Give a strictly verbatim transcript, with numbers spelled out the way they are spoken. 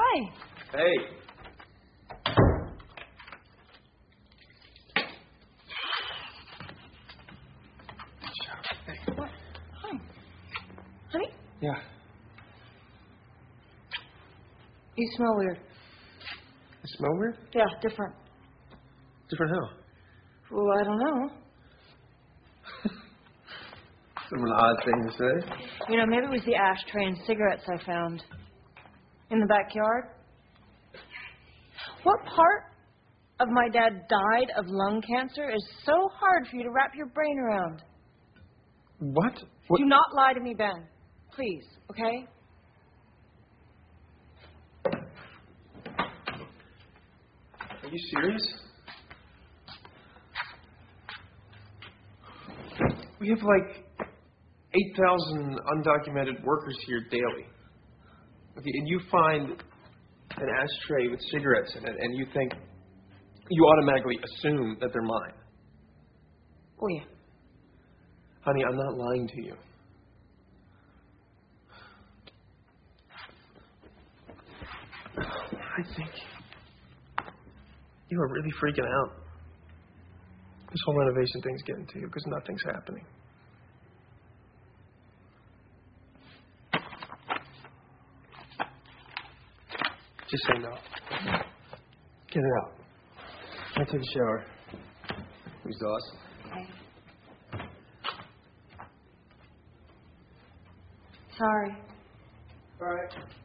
Hi. Hey. What? Hi. Honey? Yeah. You smell weird. I smell weird? Yeah, different. Different how? Well, I don't know. Sort of an odd thing to say. You know, maybe it was the ashtray and cigarettes I found in the backyard. What part of my dad died of lung cancer is so hard for you to wrap your brain around? What? What? Do not lie to me, Ben. Please, okay? Are you serious? We have like eight thousand undocumented workers here daily. Okay, and you find an ashtray with cigarettes in it, and you think, you automatically assume that they're mine. Oh, yeah. Honey, I'm not lying to you. I think you are really freaking out. This whole renovation thing's getting to you because nothing's happening. Just say no. Get it out. I'll take a shower. Who's Doss? Okay. Sorry. All right.